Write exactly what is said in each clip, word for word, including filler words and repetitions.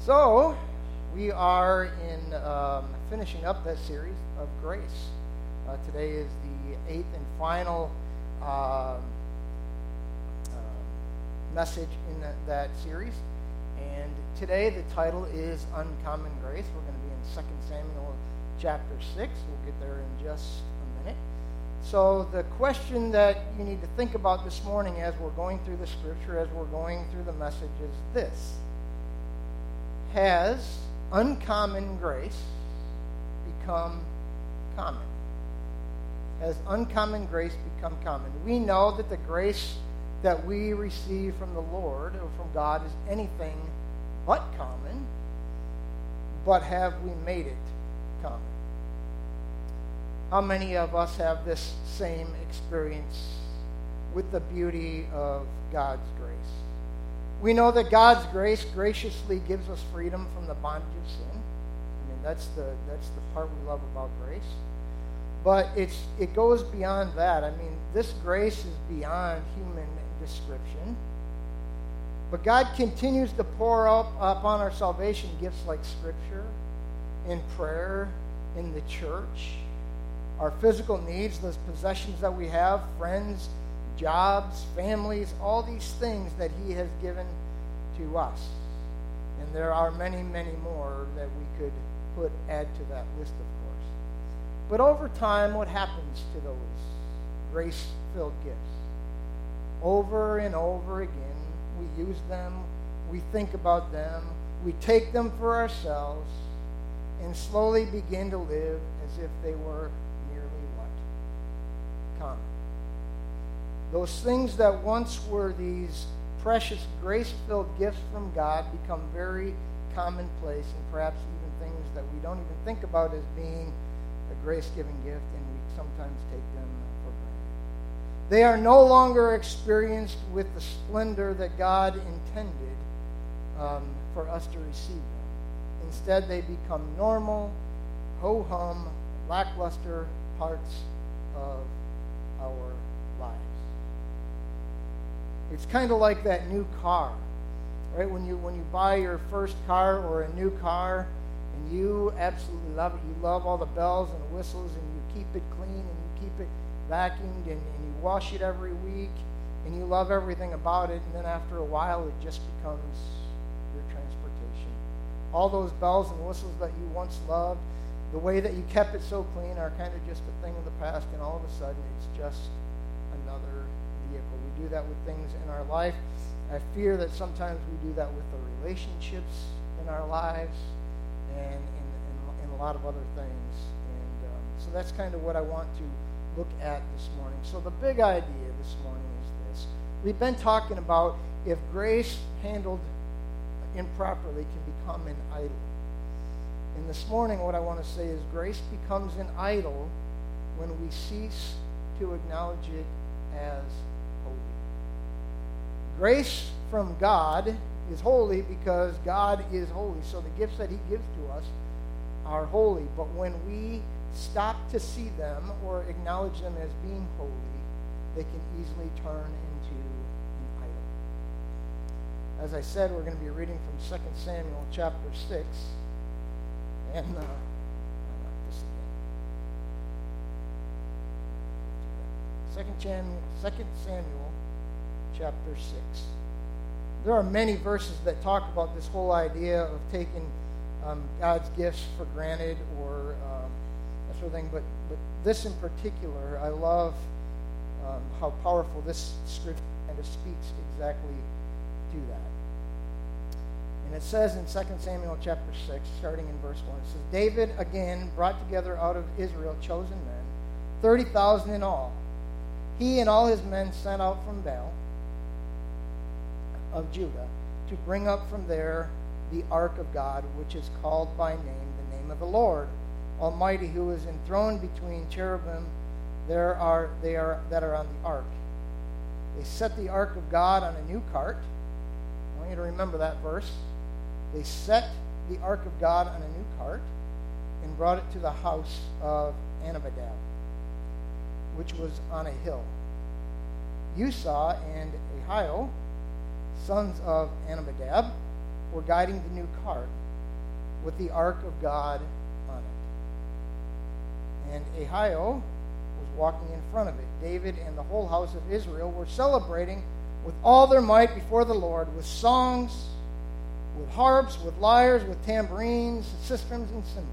So, we are in um, finishing up that series of grace. Uh, today is the eighth and final um, uh, message in that, that series. And today the title is Uncommon Grace. We're going to be in Second Samuel chapter six. We'll get there in just a minute. So the question that you need to think about this morning as we're going through the scripture, as we're going through the message is this. Has uncommon grace become common? Has uncommon grace become common? We know that the grace that we receive from the Lord or from God is anything but common, but have we made it common? How many of us have this same experience with the beauty of God's grace? We know that God's grace graciously gives us freedom from the bondage of sin. I mean, that's the that's the part we love about grace. But it's it goes beyond that. I mean, this grace is beyond human description. But God continues to pour up upon our salvation gifts like Scripture, in prayer, in the church, our physical needs, those possessions that we have, friends, jobs, families, all these things that He has given to us. And there are many, many more that we could put add to that list, of course. But over time, what happens to those grace-filled gifts? Over and over again, we use them, we think about them, we take them for ourselves, and slowly begin to live as if they were merely what? Common. Those things that once were these precious grace-filled gifts from God become very commonplace, and perhaps even things that we don't even think about as being a grace-giving gift, and we sometimes take them for granted. They are no longer experienced with the splendor that God intended um, for us to receive them. Instead, they become normal, ho-hum, lackluster parts of our lives. It's kind of like that new car, right? When you when you buy your first car or a new car, and you absolutely love it. You love all the bells and whistles, and you keep it clean, and you keep it vacuumed, and, and you wash it every week, and you love everything about it, and then after a while, it just becomes your transportation. All those bells and whistles that you once loved, the way that you kept it so clean are kind of just a thing of the past, and all of a sudden, it's just another vehicle. We do that with things in our life. I fear that sometimes we do that with the relationships in our lives and in, in, in a lot of other things. And um, so that's kind of what I want to look at this morning. So the big idea this morning is this. We've been talking about if grace handled improperly can become an idol. And this morning what I want to say is grace becomes an idol when we cease to acknowledge it as holy. Grace from God is holy because God is holy. So the gifts that He gives to us are holy. But when we stop to see them or acknowledge them as being holy, they can easily turn into an idol. As I said, we're going to be reading from Second Samuel chapter six. And uh, this again. Second Samuel chapter six. There are many verses that talk about this whole idea of taking um, God's gifts for granted or um, that sort of thing. But, but this in particular, I love um, how powerful this scripture kind of speaks exactly to that. And it says in Second Samuel chapter six, starting in verse one, it says, David again brought together out of Israel chosen men, thirty thousand in all. He and all his men sent out from Baal of Judah to bring up from there the ark of God, which is called by name the name of the Lord Almighty, who is enthroned between cherubim there are they are that are on the ark. They set the ark of God on a new cart. I want you to remember that verse. They set the ark of God on a new cart and brought it to the house of Amminadab, which was on a hill. Uzzah and Ahio, sons of Amminadab, were guiding the new cart with the ark of God on it. And Ahio was walking in front of it. David and the whole house of Israel were celebrating with all their might before the Lord, with songs, with harps, with lyres, with tambourines, sistrums, and cymbals.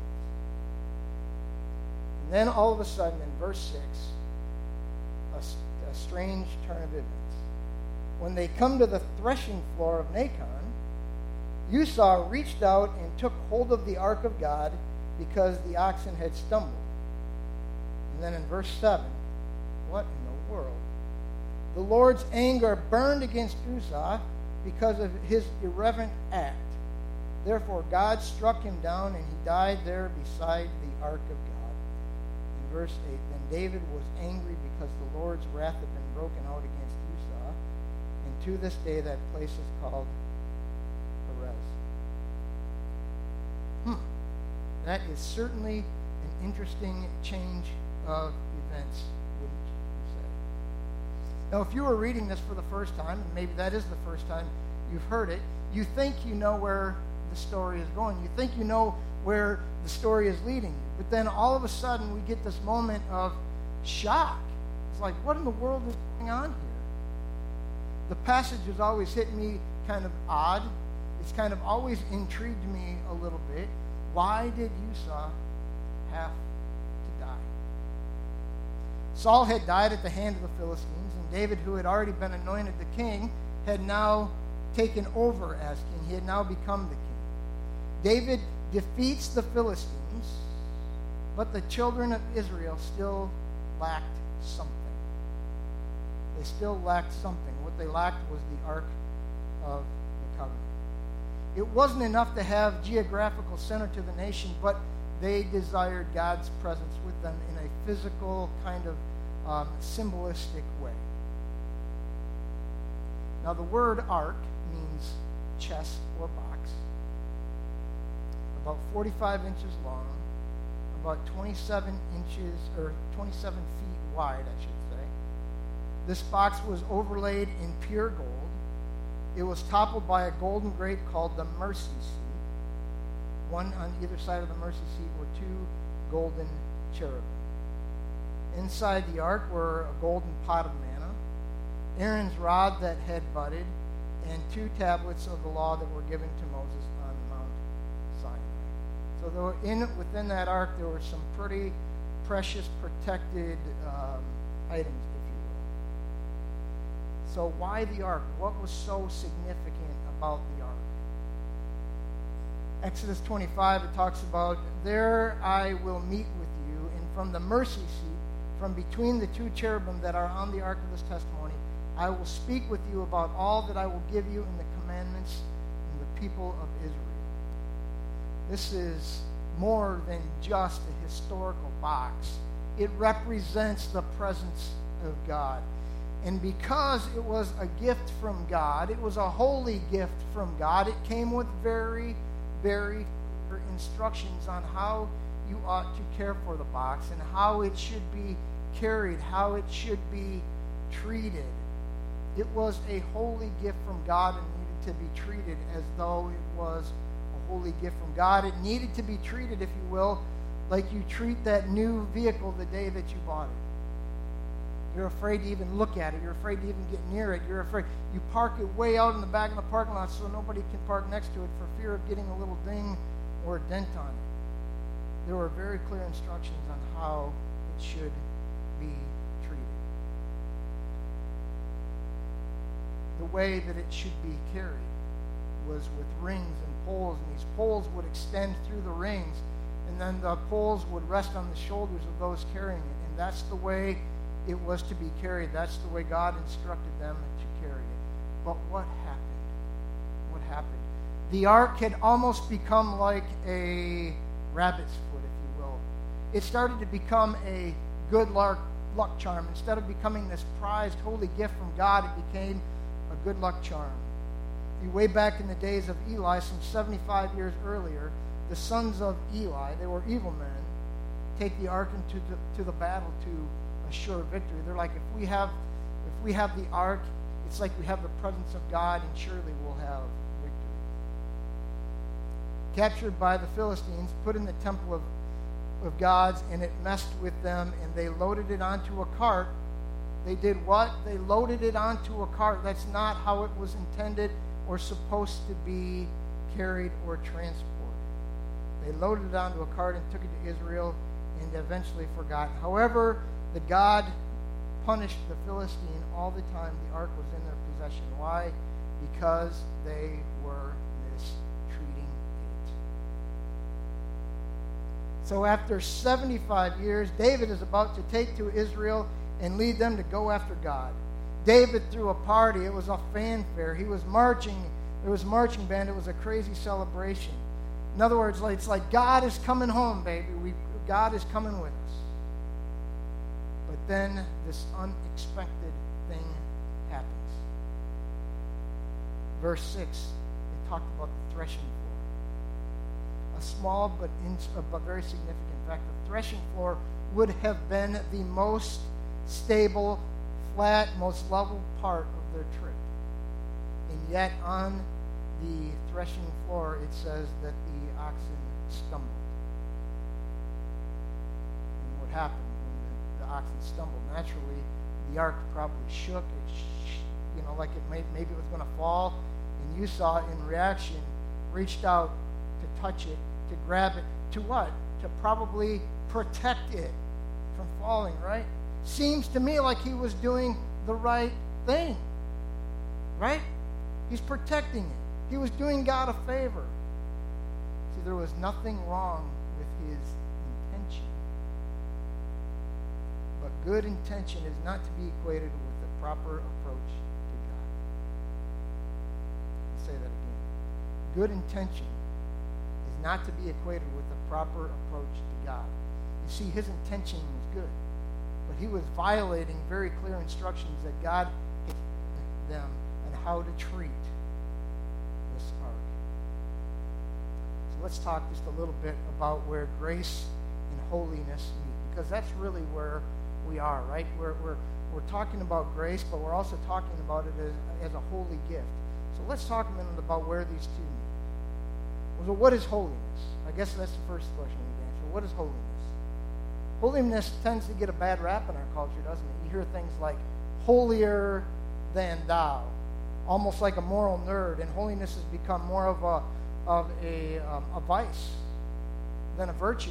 And then all of a sudden, in verse six, a, a strange turn of events. When they come to the threshing floor of Nacon, Uzzah reached out and took hold of the ark of God because the oxen had stumbled. And then in verse seven, what in the world? The Lord's anger burned against Uzzah because of his irreverent act. Therefore God struck him down, and he died there beside the ark of God. In verse eight, then David was angry because the Lord's wrath had been broken out against Uzzah, and to this day that place is called Perez. Hmm. That is certainly an interesting change of events, wouldn't you say? Now, if you were reading this for the first time, and maybe that is the first time you've heard it, you think you know where the story is going. You think you know where the story is leading you. But then all of a sudden we get this moment of shock. It's like, what in the world is going on here? The passage has always hit me kind of odd. It's kind of always intrigued me a little bit. Why did Uzzah have to die? Saul had died at the hand of the Philistines, and David, who had already been anointed the king, had now taken over as king. He had now become the king. David defeats the Philistines, but the children of Israel still lacked something. They still lacked something. What they lacked was the Ark of the Covenant. It wasn't enough to have geographical center to the nation, but they desired God's presence with them in a physical, kind of um, symbolistic way. Now, the word ark means chest or box. About forty-five inches long, about twenty-seven inches, or twenty-seven feet wide, I should say. This box was overlaid in pure gold. It was toppled by a golden grate called the mercy seat. One on either side of the mercy seat were two golden cherubim. Inside the ark were a golden pot of manna, Aaron's rod that had budded, and two tablets of the law that were given to Moses on Mount Sinai. So there were in within that ark there were some pretty precious, protected um, items, if you will. So why the ark? What was so significant about the ark? Exodus twenty-five, it talks about, there I will meet with you, and from the mercy seat, from between the two cherubim that are on the ark of this testimony, I will speak with you about all that I will give you in the commandments and the people of Israel. This is more than just a historical box. It represents the presence of God. And because it was a gift from God, it was a holy gift from God, it came with very, very clear instructions on how you ought to care for the box and how it should be carried, how it should be treated. It was a holy gift from God and needed to be treated as though it was a holy gift from God. It needed to be treated, if you will, like you treat that new vehicle the day that you bought it. You're afraid to even look at it. You're afraid to even get near it. You're afraid. You park it way out in the back of the parking lot so nobody can park next to it for fear of getting a little ding or a dent on it. There were very clear instructions on how it should be treated. The way that it should be carried was with rings and poles, and these poles would extend through the rings, and then the poles would rest on the shoulders of those carrying it. And that's the way it was to be carried. That's the way God instructed them to carry it. But what happened? What happened? The ark had almost become like a rabbit's foot, if you will. It started to become a good luck, luck charm. Instead of becoming this prized holy gift from God, it became a good luck charm. If you way back in the days of Eli, some seventy-five years earlier, the sons of Eli, they were evil men, take the ark into the, to the battle to assure victory. They're like, if we have if we have the ark, it's like we have the presence of God, and surely we'll have victory. captured by the Philistines, put in the temple of, of gods, and it messed with them, and they loaded it onto a cart. They did what? They loaded it onto a cart. That's not how it was intended or supposed to be carried or transported. They loaded it onto a cart and took it to Israel and eventually forgot. However, the God punished the Philistine all the time the ark was in their possession. Why? Because they were mistreating it. So after seventy-five years, David is about to take to Israel and lead them to go after God. David threw a party. It was a fanfare. He was marching. There was marching band. It was a crazy celebration. In other words, like, it's like God is coming home, baby. We, God is coming with us. But then this unexpected thing happens. Verse six, it talked about the threshing floor. A small but, in, but very significant fact. The threshing floor would have been the most stable, flat, most level part of their trip. And yet on the threshing floor, it says that the oxen stumbled. And what happened when the, the oxen stumbled? Naturally, the ark probably shook. It, sh- you know, like it may, maybe it was going to fall. And you saw it in reaction, reached out to touch it, to grab it. To what? To probably protect it from falling, right? Seems to me like he was doing the right thing, right? He's protecting it. He was doing God a favor. See, there was nothing wrong with his intention. But good intention is not to be equated with the proper approach to God. I'll say that again. Good intention is not to be equated with the proper approach to God. You see, his intention was good, but he was violating very clear instructions that God gave them on how to treat this ark. So let's talk just a little bit about where grace and holiness meet, because that's really where we are, right? We're, we're, we're talking about grace, but we're also talking about it as, as a holy gift. So let's talk a minute about where these two meet. So what is holiness? I guess that's the first question we need to answer. What is holiness? Holiness tends to get a bad rap in our culture, doesn't it? You hear things like holier than thou, almost like a moral nerd, and holiness has become more of a of a, um, a vice than a virtue.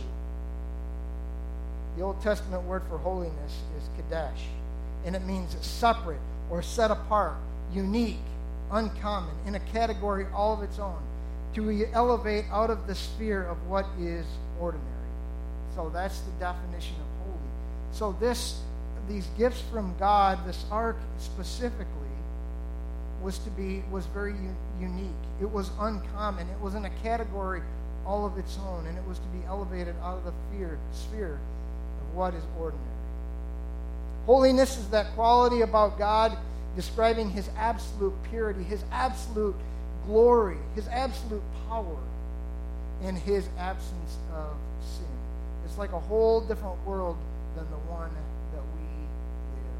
The Old Testament word for holiness is kadesh, and it means separate or set apart, unique, uncommon, in a category all of its own, to elevate out of the sphere of what is ordinary. So that's the definition of holy. So this, these gifts from God, this ark specifically, was to be was very u- unique. It was uncommon. It was in a category all of its own, and it was to be elevated out of the fear, sphere of what is ordinary. Holiness is that quality about God describing his absolute purity, his absolute glory, his absolute power, and his absence of sin. It's like a whole different world than the one that we live.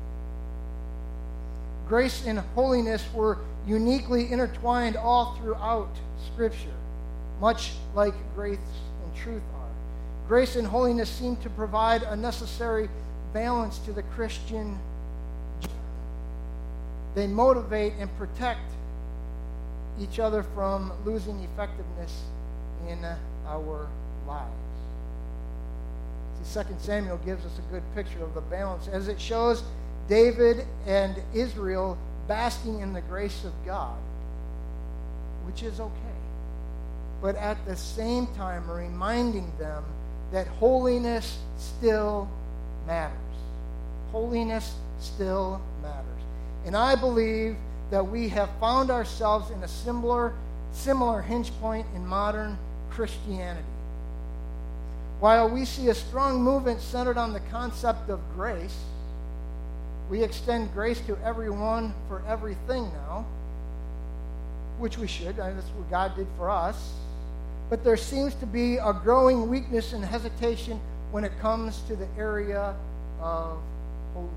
Grace and holiness were uniquely intertwined all throughout Scripture, much like grace and truth are. Grace and holiness seem to provide a necessary balance to the Christian journey. They motivate and protect each other from losing effectiveness in our lives. See, Second Samuel gives us a good picture of the balance as it shows David and Israel basking in the grace of God, which is okay, but at the same time reminding them that holiness still matters. Holiness still matters. And I believe that we have found ourselves in a similar, similar hinge point in modern Christianity. While we see a strong movement centered on the concept of grace, we extend grace to everyone for everything now, which we should. I mean, that's what God did for us. But there seems to be a growing weakness and hesitation when it comes to the area of holiness.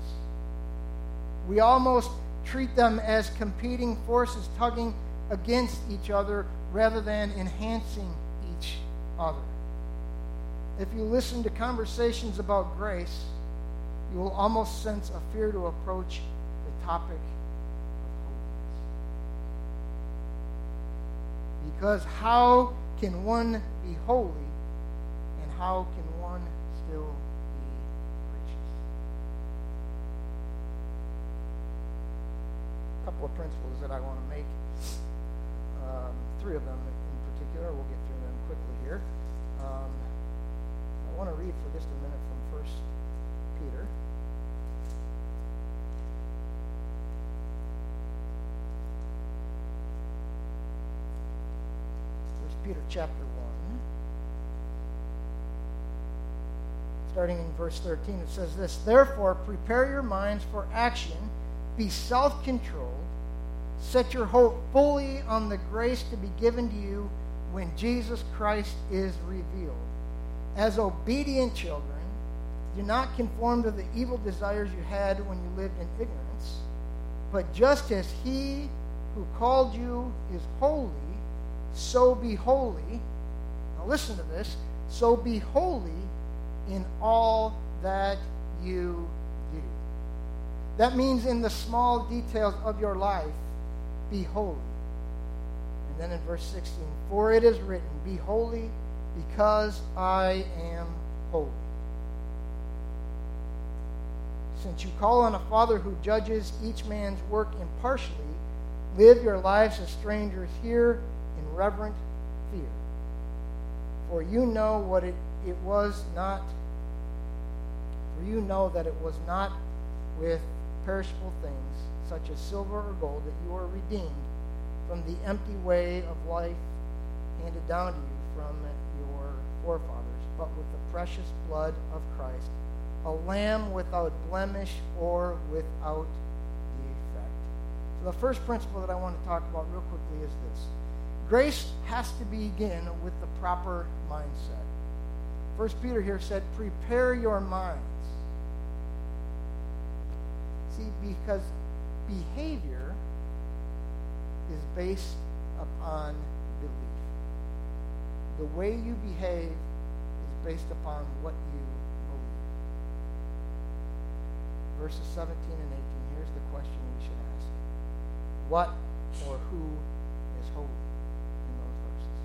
We almost treat them as competing forces tugging against each other rather than enhancing each other. If you listen to conversations about grace, you will almost sense a fear to approach the topic of holiness. Because how can one be holy, and how can one still be gracious? A couple of principles that I want to make. Um, three of them in particular. We'll get through them quickly here. Um, I want to read for just a minute from First Peter. First Peter chapter one. Starting in verse thirteen, it says this, "Therefore, prepare your minds for action, be self-controlled, set your hope fully on the grace to be given to you when Jesus Christ is revealed. As obedient children, do not conform to the evil desires you had when you lived in ignorance, but just as he who called you is holy, so be holy." Now listen to this. "So be holy in all that you do." That means in the small details of your life, be holy. And then in verse sixteen, "For it is written, be holy because I am holy." Since you call on a Father who judges each man's work impartially, live your lives as strangers here in reverent fear. For you know what it, it was not, for you know that it was not with perishable things, such as silver or gold, that you are redeemed from the empty way of life handed down to you from your forefathers, but with the precious blood of Christ, a lamb without blemish or without defect. So the first principle that I want to talk about real quickly is this. Grace has to begin with the proper mindset. First Peter here said, prepare your minds. See, because behavior is based upon belief. The way you behave is based upon what you believe. Verses seventeen and eighteen, here's the question we should ask. What or who is holy in those verses?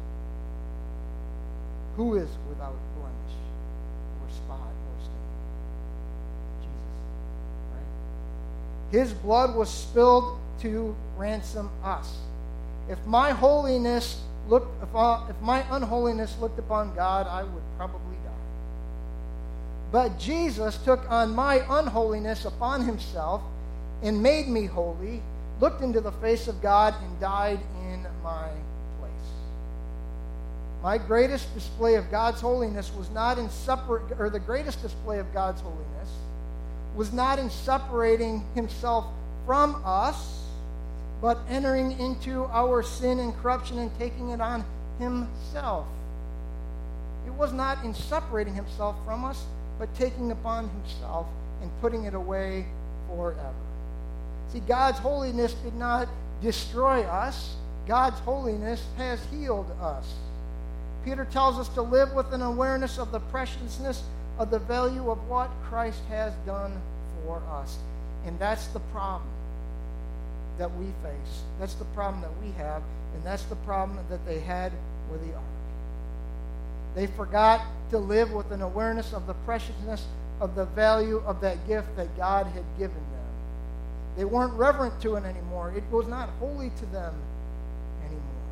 Who is without blemish or spot or stain? Jesus, right? His blood was spilled to ransom us. If my holiness looked, if, I, if my unholiness looked upon God, I would probably die. But Jesus took on my unholiness upon himself and made me holy, looked into the face of God, and died in my place. My greatest display of God's holiness was not in separate, or the greatest display of God's holiness was not in separating himself from us, but entering into our sin and corruption and taking it on himself. It was not in separating himself from us, but taking upon himself and putting it away forever. See, God's holiness did not destroy us. God's holiness has healed us. Peter tells us to live with an awareness of the preciousness of the value of what Christ has done for us. And that's the problem that we face. That's the problem that we have, and that's the problem that they had with the ark. They forgot to live with an awareness of the preciousness of the value of that gift that God had given them. They weren't reverent to it anymore. It was not holy to them anymore.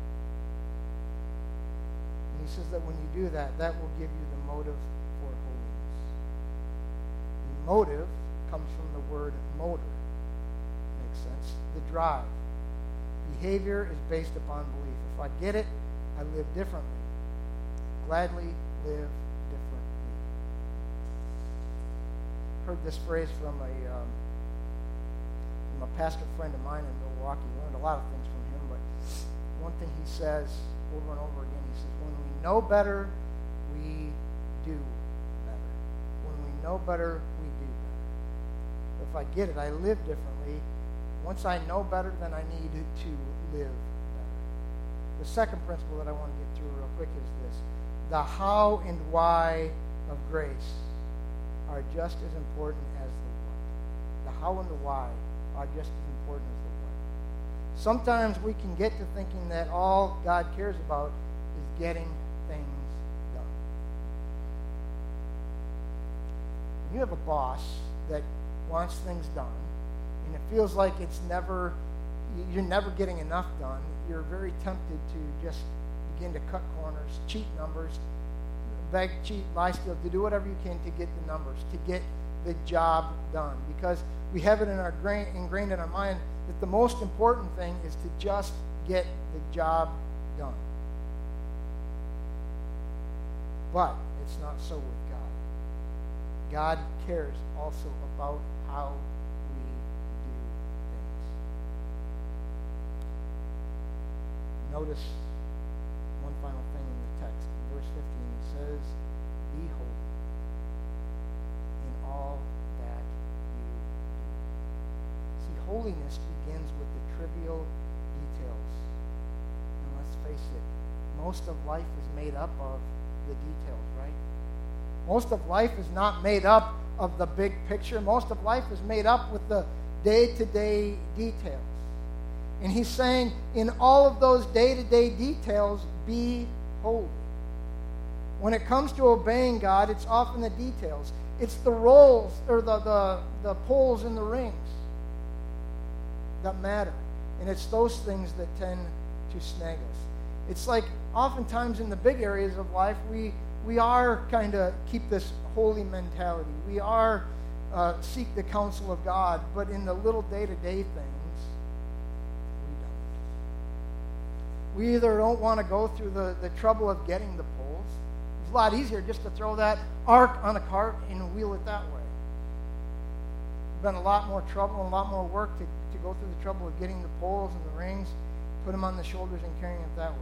And he says that when you do that, that will give you the motive for holiness. The motive comes from the word motor. Makes sense? The drive. Behavior is based upon belief. If I get it, I live differently. Gladly live differently. Heard this phrase from a um, from a pastor friend of mine in Milwaukee. Learned a lot of things from him, but one thing he says over and over again, he says, when we know better, we do better. When we know better, we do better. If I get it, I live differently. Once I know better, then I need to live better. The second principle that I want to get through real quick is this. The how and why of grace are just as important as the what. The how and the why are just as important as the what. Sometimes we can get to thinking that all God cares about is getting things done. When you have a boss that wants things done, and it feels like it's never, you're never getting enough done, you're very tempted to just begin to cut corners, cheat numbers, beg, cheat, lie, steal, to do whatever you can to get the numbers, to get the job done. Because we have it in our grain, ingrained in our mind that the most important thing is to just get the job done. But it's not so with God. God cares also about how we do things. Notice one final thing in the text. In verse fifteen, it says, "Be holy in all that you do." See, holiness begins with the trivial details. And let's face it, most of life is made up of the details, right? Most of life is not made up of the big picture. Most of life is made up with the day-to-day details. And he's saying, in all of those day-to-day details, be holy. When it comes to obeying God, it's often the details. It's the roles, or the, the, the poles in the rings that matter. And it's those things that tend to snag us. It's like oftentimes in the big areas of life, we, we are kind of keep this holy mentality. We are uh, seek the counsel of God, but in the little day-to-day things, we don't. We either don't want to go through the, the trouble of getting the poles. It's a lot easier just to throw that ark on a cart and wheel it that way. It's been a lot more trouble and a lot more work to, to go through the trouble of getting the poles and the rings, put them on the shoulders and carrying it that way.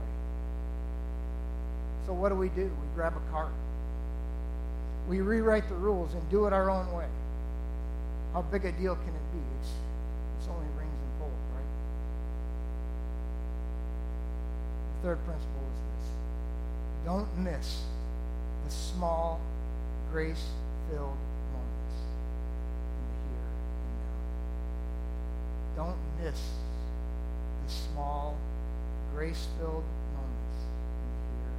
So what do we do? We grab a cart. We rewrite the rules and do it our own way. How big a deal can it be? It's, it's only rings and poles, right? The third principle is this. Don't miss the small, grace-filled moments in the here and now. Don't miss the small, grace-filled moments in the here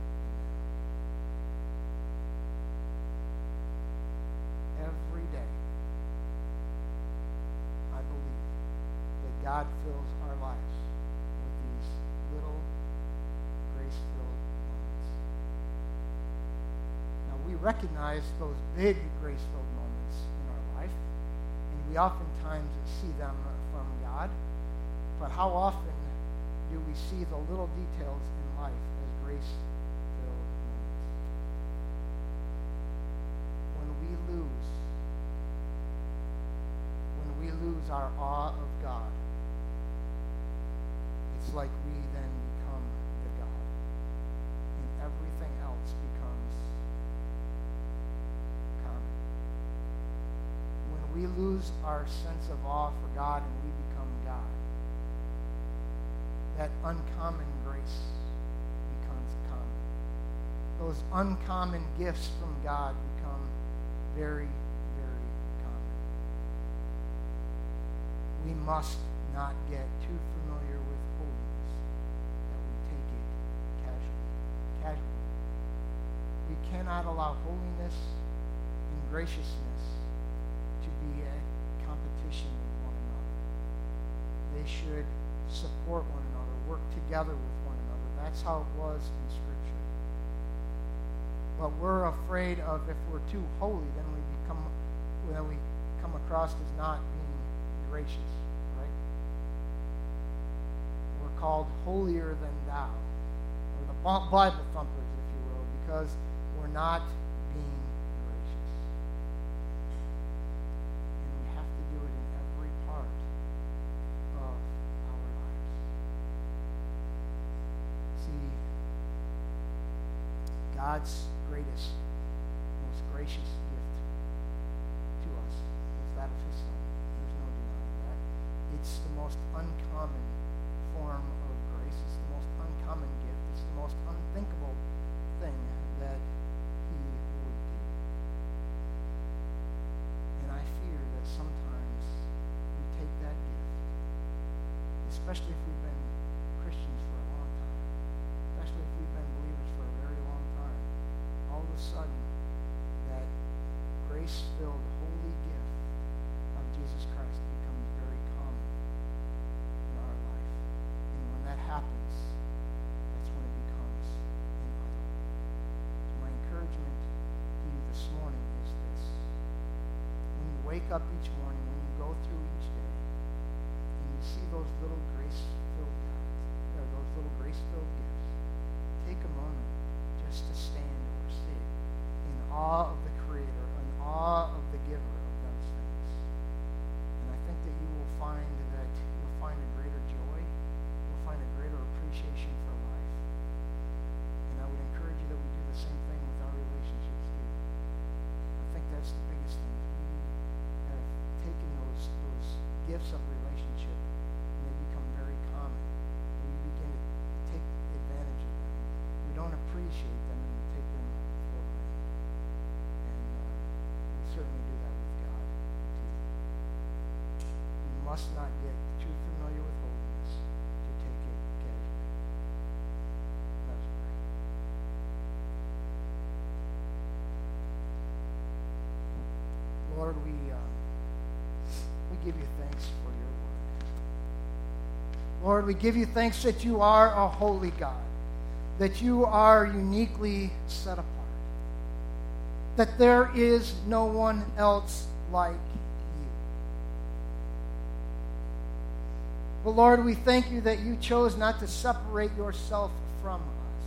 and now. Every day, I believe that God fills our lives with these little grace-filled moments. Now, we recognize those big grace-filled moments in our life, and we oftentimes see them from God. But how often do we see the little details in life as grace-filled moments? When we lose, when we lose our awe of God, it's like we then become the God, and everything else becomes common. When we lose our sense of awe for God and we become God, that uncommon grace becomes common. Those uncommon gifts from God become very, very common. We must not get too familiar with holiness that we take it casually. Casually. We cannot allow holiness and graciousness to be a competition with one another. They should support one another, work together with one another. That's how it was in Scripture. But we're afraid of, if we're too holy, then we become, then we come across as not being gracious, right? We're called holier than thou, or the Bible thumpers, if you will, because we're not being gracious. And we have to do it in every part of our lives. See, God's greatest, most gracious gift to us was that of His Son. There's no denying that. It's the most uncommon form of grace. It's the most uncommon gift. It's the most unthinkable thing that he would do. And I fear that sometimes we take that gift, especially if we've been Christians for a long time, especially if we've been believers for a very long time, all of a sudden that grace-filled holy gift of Jesus Christ becomes very common in our life. And when that happens, that's when it becomes an idol. So my encouragement to you this morning is this. When you wake up each morning, when you go through each day, and you see those little grace-filled gifts, or those little grace-filled gifts, take a moment just to stand or sit in awe of the Creator, in awe of the giver of those things. And I think that you will find that you'll find a greater joy, you'll find a greater appreciation for life. And I would encourage you that we do the same thing with our relationships too. I think that's the biggest thing. We have taken those those gifts of relationship and they become very common. And we begin to take advantage of them. We don't appreciate them and we take them for granted. And uh, we certainly do that with God too. You must not get too familiar with holiness to take it casually. Let's pray. Lord, we um, we give you thanks for your word. Lord, we give you thanks that you are a holy God, that you are uniquely set apart, that there is no one else like you. But Lord, we thank you that you chose not to separate yourself from us,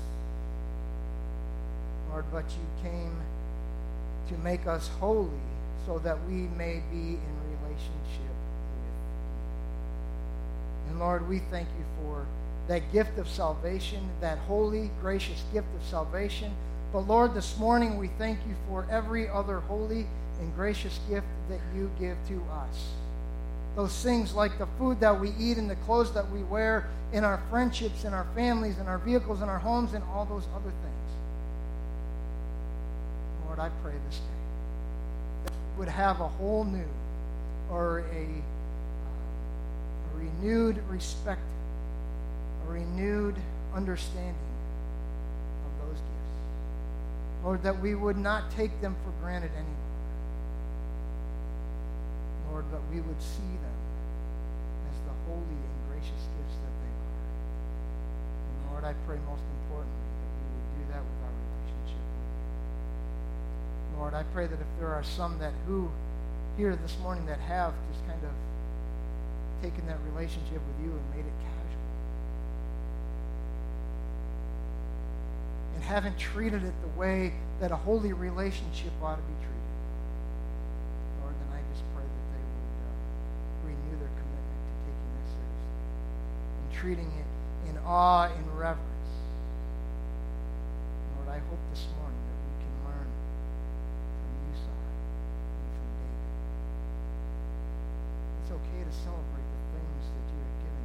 Lord, but you came to make us holy so that we may be in relationship with you. And Lord, we thank you for that gift of salvation, that holy, gracious gift of salvation. But Lord, this morning we thank you for every other holy and gracious gift that you give to us. Those things like the food that we eat and the clothes that we wear, in our friendships, in our families, in our vehicles, in our homes, and all those other things. Lord, I pray this day that we would have a whole new or a, uh, a renewed respect, a renewed understanding of those gifts. Lord, that we would not take them for granted anymore. Lord, that we would see them as the holy and gracious gifts that they are. And Lord, I pray most importantly that we would do that with our relationship with you. Lord, I pray that if there are some that who here this morning that have just kind of taken that relationship with you and made it casual and haven't treated it the way that a holy relationship ought to be treated, treating it in awe and reverence. Lord, I hope this morning that we can learn from Esau and from David. It's okay to celebrate the things that you have given